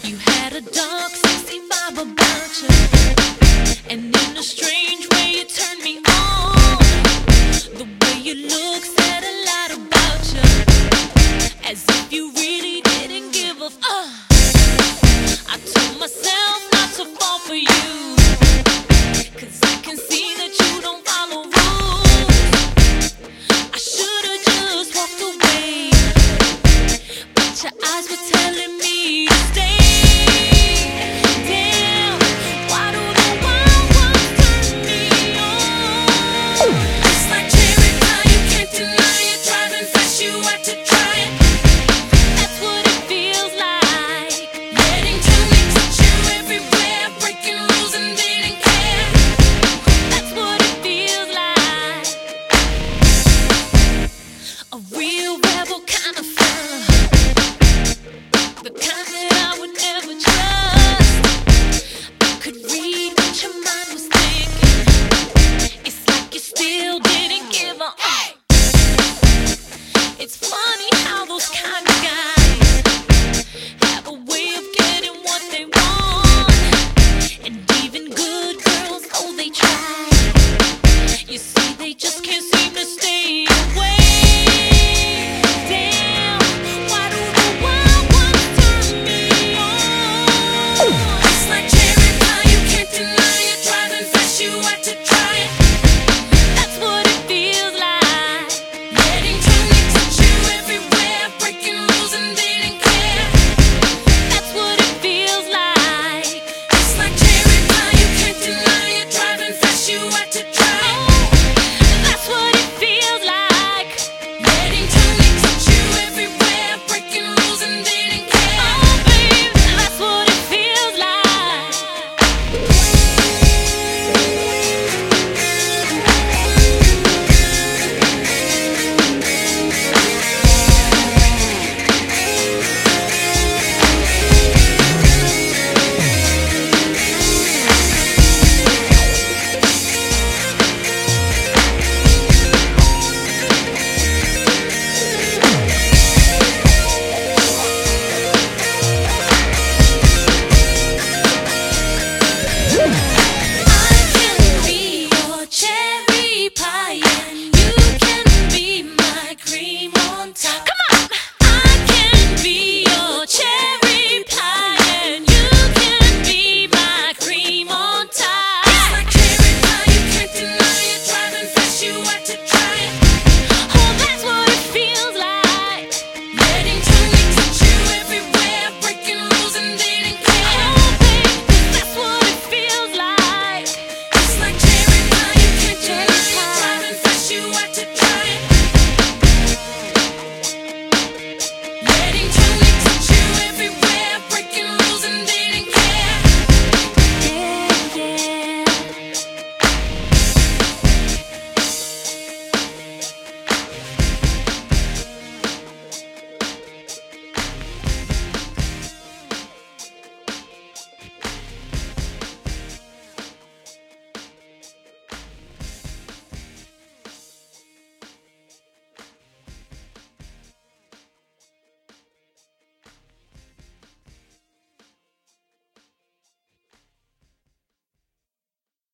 You had a dark, sexy vibe about you, and in a strange way you turned me on. The way you look said a lot about you, as if you really didn't give a I told myself not to fall for you, 'cause I can see that you don't follow rules. I should've just walked away, but your eyes were telling